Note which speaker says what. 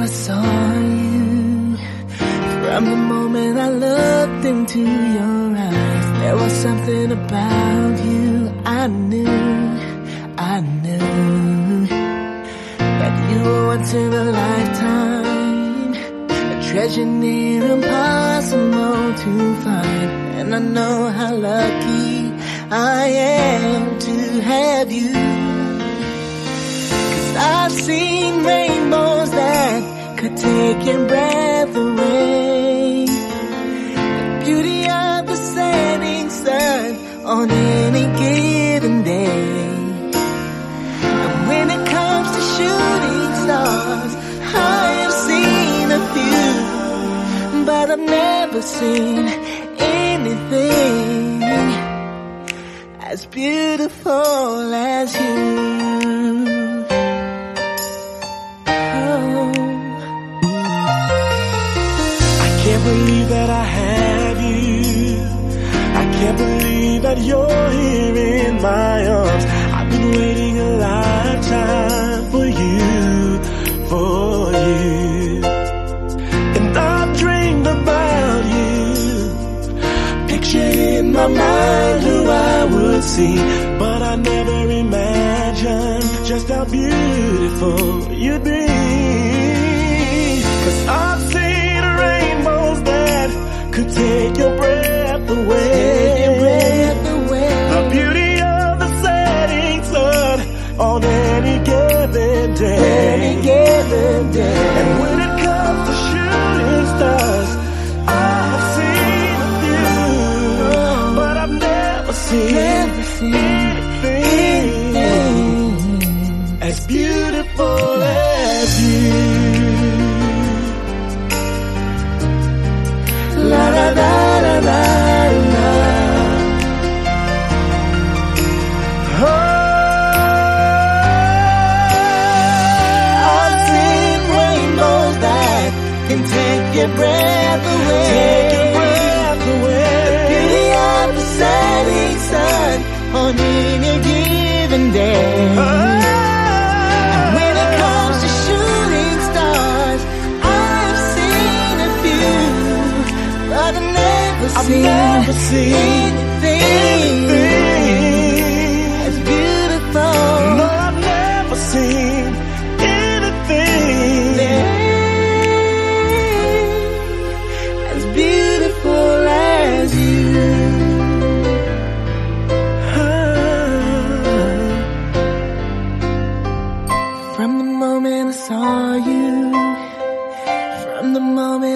Speaker 1: I saw you, from the moment I looked into your eyes, there was something about you. I knew that you were once in a lifetime, a treasure near impossible to find. And I know how lucky I am to have you, 'cause I've seen rainbows that could take your breath away, the beauty of the setting sun on any given day. And when it comes to shooting stars, I have seen a few, but I've never seen anything as beautiful as you. Oh.
Speaker 2: I can't believe that I have you. I can't believe that you're here in my arms. I've been waiting a lifetime for you. And I've dreamed about you, pictured in my mind who I would see, but I never imagined just how beautiful you'd be. 'Cause I've seen rainbows that could take your breath away, the beauty of the setting sun on any given day. And when it comes to shooting stars, I have seen a few, but I've never seen anything as beautiful as you. La la la la la la.
Speaker 1: Take your breath away, the beauty of the setting sun on any given day. And when it comes to shooting stars, I've seen a few, but I've never seen anything as beautiful.
Speaker 2: No, I've never seen anything
Speaker 1: beautiful as you. From the moment I saw you, from the moment